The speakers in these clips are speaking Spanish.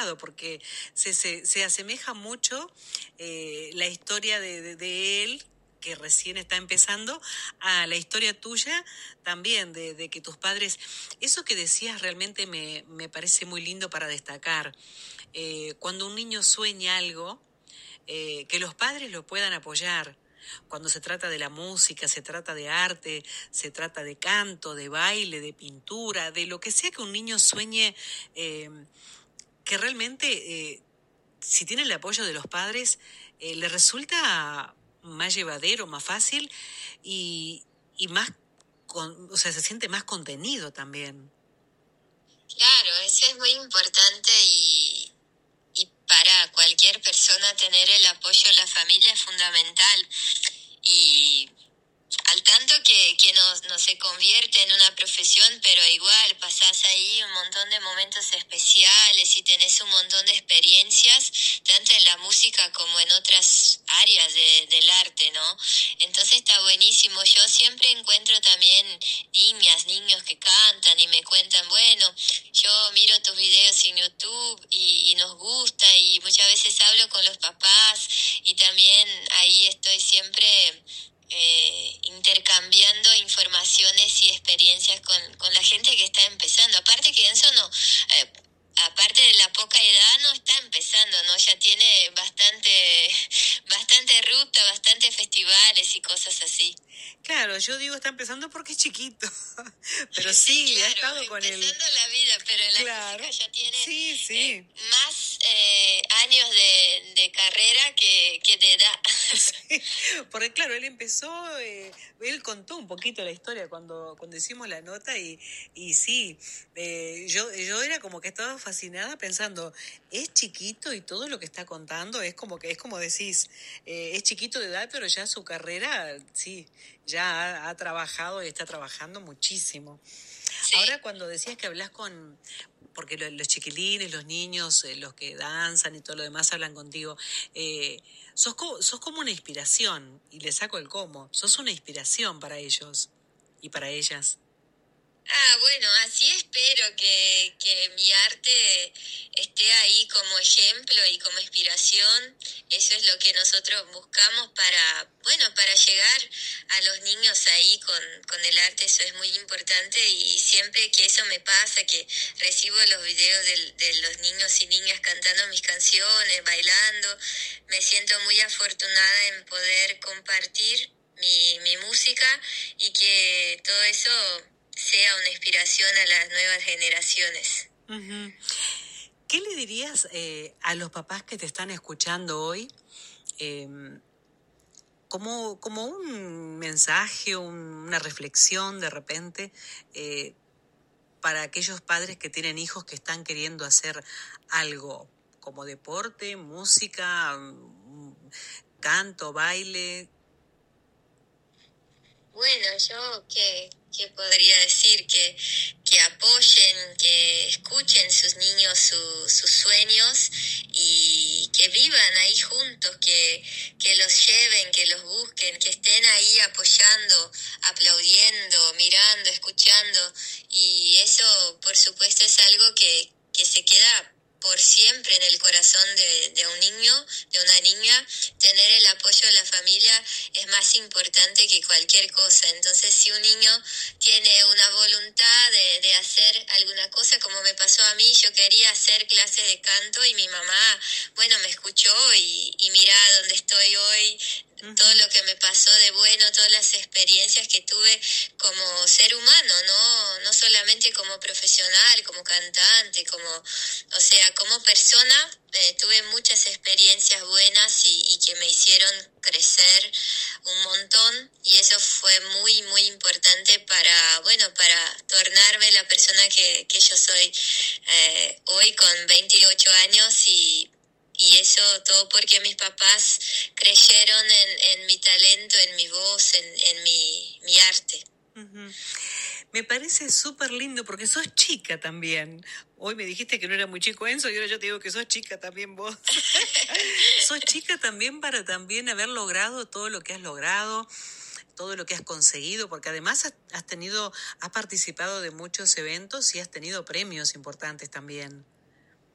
complicado porque se asemeja mucho la historia de él, que recién está empezando, a la historia tuya también, de que tus padres, eso que decías realmente me parece muy lindo para destacar. Cuando un niño sueña algo, que los padres lo puedan apoyar. Cuando se trata de la música, se trata de arte, se trata de canto, de baile, de pintura, de lo que sea que un niño sueñe, eh, que realmente, si tiene el apoyo de los padres, le resulta más llevadero, más fácil y más, o sea, se siente más contenido también. Claro, eso es muy importante y para cualquier persona tener el apoyo de la familia es fundamental. Y al tanto que no se convierte en una profesión, pero igual pasás ahí un montón de momentos especiales y tenés un montón de experiencias, tanto en la música como en otras áreas del arte, ¿no? Entonces está buenísimo. Yo siempre encuentro también niñas, niños que cantan y me cuentan, bueno, yo miro tus videos en YouTube y nos gusta y muchas veces hablo con los papás y también ahí estoy siempre intercambiando informaciones y experiencias con la gente que está empezando. Aparte que Enzo no, aparte de la poca edad, no está empezando, ¿no? Ya tiene bastante ruta, bastantes festivales y cosas así. Claro, yo digo está empezando porque es chiquito, pero Sí, sí, ha claro, estado con el... empezando la vida, pero en la música Claro, ya tiene sí, sí. más años de carrera que de edad. Sí, porque claro, él empezó, él contó un poquito la historia cuando hicimos la nota y sí, yo era como que estaba fascinada pensando, es chiquito y todo lo que está contando es como que, es como decís, es chiquito de edad, pero ya su carrera, sí, ya ha trabajado y está trabajando muchísimo. Sí. Ahora cuando decías que hablas con, porque los chiquilines, los niños, los que danzan y todo lo demás hablan contigo, sos como una inspiración, y le saco el cómo, sos una inspiración para ellos y para ellas. Ah, bueno, así espero que mi arte esté ahí como ejemplo y como inspiración. Eso es lo que nosotros buscamos para, bueno, para llegar a los niños ahí con el arte. Eso es muy importante y siempre que eso me pasa, que recibo los videos de los niños y niñas cantando mis canciones, bailando, me siento muy afortunada en poder compartir mi música y que todo eso sea una inspiración a las nuevas generaciones. Ujú. ¿Qué le dirías a los papás que te están escuchando hoy? Eh, como un mensaje, una reflexión de repente, eh, para aquellos padres que tienen hijos que están queriendo hacer algo como deporte, música, canto, baile. Bueno, yo qué podría decir que apoyen, que escuchen sus niños sus sueños y que vivan ahí juntos, que los lleven, que los busquen, que estén ahí apoyando, aplaudiendo, mirando, escuchando. Y eso, por supuesto, es algo que se queda por siempre en el corazón de un niño, de una niña. Tener el apoyo de la familia es más importante que cualquier cosa. Entonces, si un niño tiene una voluntad de hacer alguna cosa, como me pasó a mí, yo quería hacer clases de canto y mi mamá, bueno, me escuchó y mira dónde estoy hoy, todo lo que me pasó de bueno, todas las experiencias que tuve como ser humano, no solamente como profesional, como cantante, o sea, como persona, tuve muchas experiencias buenas y que me hicieron crecer un montón y eso fue muy, muy importante para, bueno, para tornarme la persona que yo soy hoy con 28 años y eso todo porque mis papás creyeron en mi talento, en mi voz, en mi arte. Ujú. Me parece súper lindo porque sos chica también. Hoy me dijiste que no era muy chico Enzo y ahora yo te digo que sos chica también vos. Sos chica también para también haber logrado todo lo que has logrado, todo lo que has conseguido, porque además has participado de muchos eventos y has tenido premios importantes también.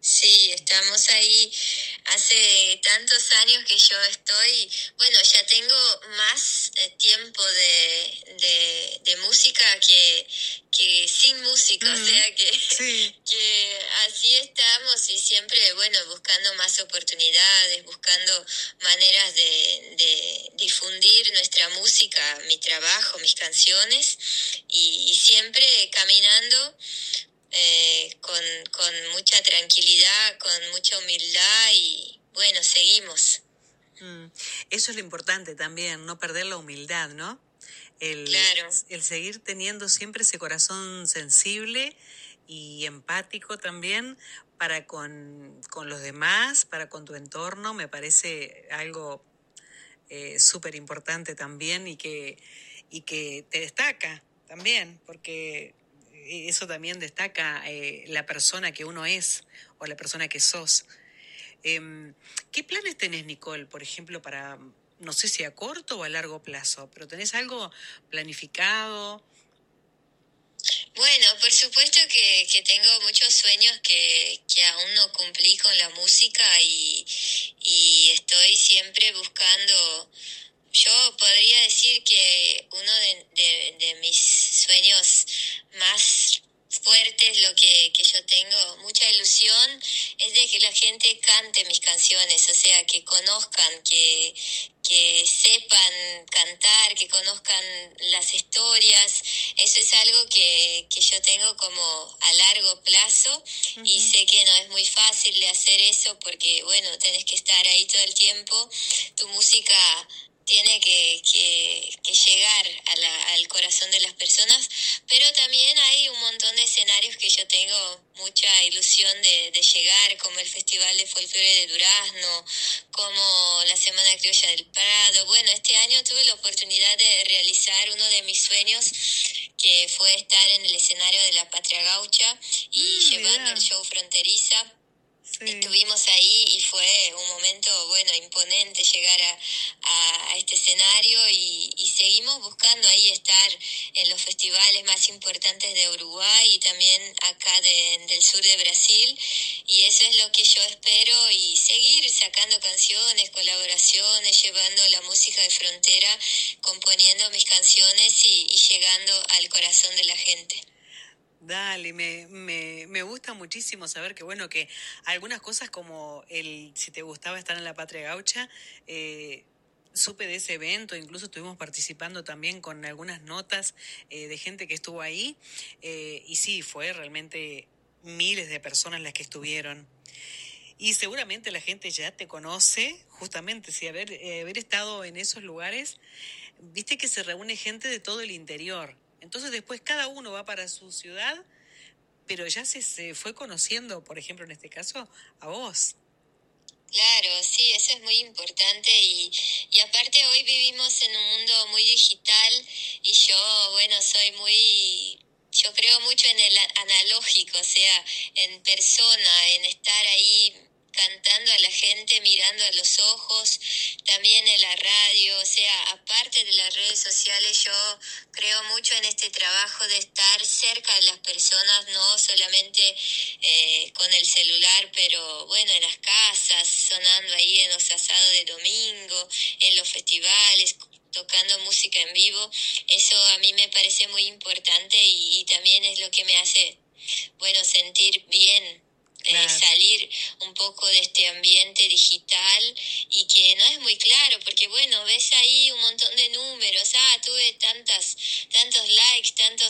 Sí, estamos ahí hace tantos años que yo estoy, bueno, ya tengo más tiempo de música que sin música, o Mm, sea que, sí. que así estamos y siempre, bueno, buscando más oportunidades, buscando maneras de difundir nuestra música, mi trabajo, mis canciones y siempre caminando con mucha tranquilidad, con mucha humildad y bueno, seguimos. Mm, eso es lo importante también, no perder la humildad, ¿no? El, Claro, el seguir teniendo siempre ese corazón sensible y empático también para con los demás, para con tu entorno, me parece algo súper importante también y que te destaca también, porque eso también destaca la persona que uno es o la persona que sos. ¿Qué planes tenés, Nicole, por ejemplo, para, no sé si a corto o a largo plazo, pero tenés algo planificado? bueno, por supuesto que tengo muchos sueños que aún no cumplí con la música y estoy siempre buscando. Yo podría decir que uno de mis sueños más fuertes, lo que yo tengo mucha ilusión, es de que la gente cante mis canciones, o sea, que conozcan, que sepan cantar, que conozcan las historias. Eso es algo que yo tengo como a largo plazo y Ujú. sé que no es muy fácil de hacer eso porque, bueno, tenés que estar ahí todo el tiempo. Tu música tiene que llegar al corazón de las personas, pero también hay un montón de escenarios que yo tengo mucha ilusión de llegar, como el Festival de Folclore de Durazno, como la Semana Criolla del Prado. Bueno, este año tuve la oportunidad de realizar uno de mis sueños, que fue estar en el escenario de la Patria Gaucha y llevando el Mirá, show Fronteriza. sí. Estuvimos ahí y fue un momento, bueno, imponente llegar a este escenario y seguimos buscando ahí estar en los festivales más importantes de Uruguay y también acá del sur de Brasil. Y eso es lo que yo espero y seguir sacando canciones, colaboraciones, llevando la música de frontera, componiendo mis canciones y llegando al corazón de la gente. Dale, me gusta muchísimo saber que, bueno, que algunas cosas como si te gustaba estar en la Patria Gaucha, eh, supe de ese evento, incluso estuvimos participando también con algunas notas de gente que estuvo ahí, y sí, fue realmente miles de personas las que estuvieron. Y seguramente la gente ya te conoce, justamente, si haber estado en esos lugares, viste que se reúne gente de todo el interior. Entonces después cada uno va para su ciudad, pero ya se fue conociendo, por ejemplo, en este caso, a vos. Claro, sí, eso es muy importante y aparte hoy vivimos en un mundo muy digital y yo, bueno, yo creo mucho en el analógico, o sea, en persona, en estar ahí cantando a la gente, mirando a los ojos, también en la radio, o sea, aparte de las redes sociales, yo creo mucho en este trabajo de estar cerca de las personas, no solamente con el celular, pero bueno, en las casas, sonando ahí en los asados de domingo, en los festivales, tocando música en vivo. Eso a mí me parece muy importante y también es lo que me hace, bueno, sentir bien. Claro. Salir un poco de este ambiente digital y que no es muy claro porque bueno, ves ahí un montón de números, tuve tantos likes,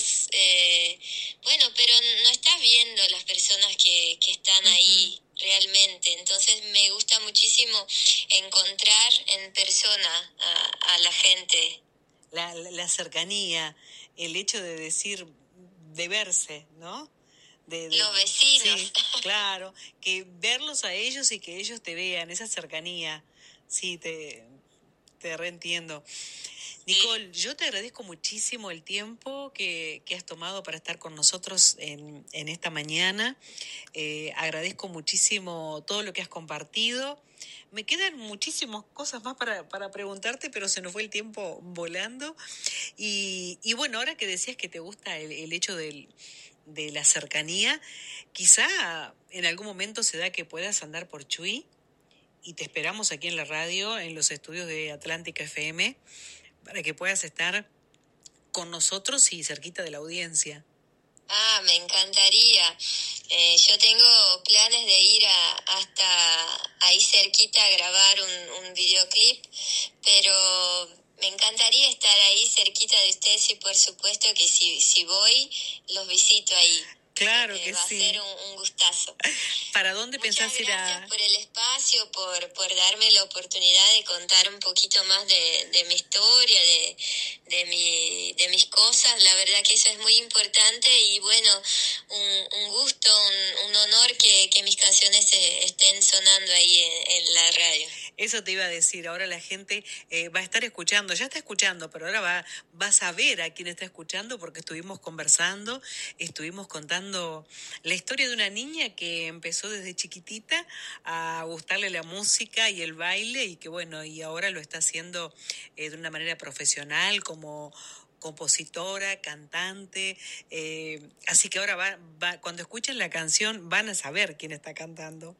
bueno, pero no estás viendo las personas que están Ujú. ahí realmente. Entonces me gusta muchísimo encontrar en persona a la gente. La cercanía, el hecho de decir, de verse, ¿no? Los Sí, vecinos. claro, que verlos a ellos y que ellos te vean, esa cercanía, sí, te reentiendo. Sí. Nicole, yo te agradezco muchísimo el tiempo que has tomado para estar con nosotros en esta mañana. Agradezco muchísimo todo lo que has compartido. Me quedan muchísimas cosas más para preguntarte, pero se nos fue el tiempo volando. Y bueno, ahora que decías que te gusta el hecho de la cercanía. Quizá en algún momento se da que puedas andar por Chuy y te esperamos aquí en la radio, en los estudios de Atlántica FM, para que puedas estar con nosotros y cerquita de la audiencia. Me encantaría. Yo tengo planes de ir hasta ahí cerquita a grabar un videoclip, pero me encantaría estar ahí cerquita de ustedes y por supuesto que si voy, los visito ahí. Claro que va sí. Va a ser un gustazo. ¿Para dónde pensás ir a...? Muchas gracias por el espacio, por darme la oportunidad de contar un poquito más de mi historia, de mis cosas. La verdad que eso es muy importante y bueno, un gusto, un honor que mis canciones estén sonando ahí en la radio. Eso te iba a decir, ahora la gente va a estar escuchando, ya está escuchando, pero ahora vas a ver a quién está escuchando porque estuvimos conversando, estuvimos contando la historia de una niña que empezó desde chiquitita a gustarle la música y el baile y que bueno, y ahora lo está haciendo de una manera profesional como compositora, cantante, así que ahora cuando escuchen la canción van a saber quién está cantando.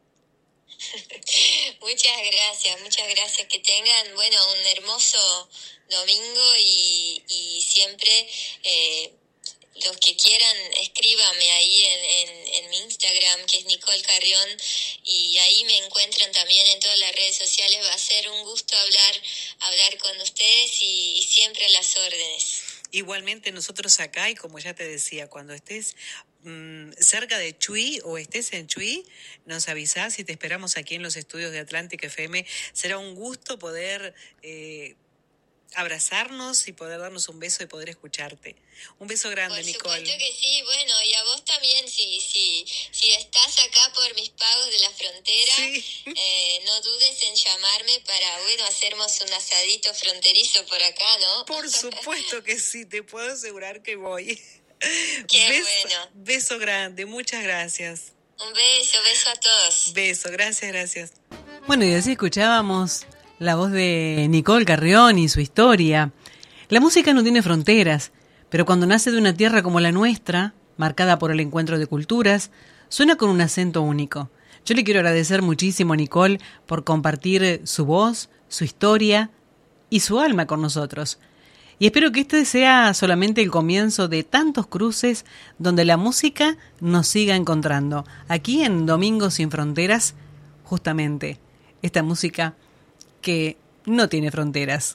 Muchas gracias. Que tengan, bueno, un hermoso domingo y siempre los que quieran escríbame ahí en mi Instagram, que es Nicole Carrión, y ahí me encuentran también en todas las redes sociales. Va a ser un gusto hablar con ustedes y siempre a las órdenes. Igualmente nosotros acá, y como ya te decía, cuando estés cerca de Chuy o estés en Chuy, nos avisás y te esperamos aquí en los estudios de Atlántica FM. Será un gusto poder abrazarnos y poder darnos un beso y poder escucharte. Un beso grande, Nicole. Por supuesto que sí, bueno, y a vos también, si estás acá por mis pagos de la frontera, sí. No dudes en llamarme para, bueno, hacernos un asadito fronterizo por acá, ¿no? Por supuesto que sí, te puedo asegurar que voy. Qué bueno. Beso grande, muchas gracias. Un beso a todos. Beso, gracias. Bueno, y así escuchábamos la voz de Nicole Carrión y su historia. La música no tiene fronteras, pero cuando nace de una tierra como la nuestra, marcada por el encuentro de culturas, suena con un acento único. Yo le quiero agradecer muchísimo a Nicole por compartir su voz, su historia y su alma con nosotros. Y espero que este sea solamente el comienzo de tantos cruces donde la música nos siga encontrando. Aquí en Domingos Sin Fronteras, justamente, esta música que no tiene fronteras.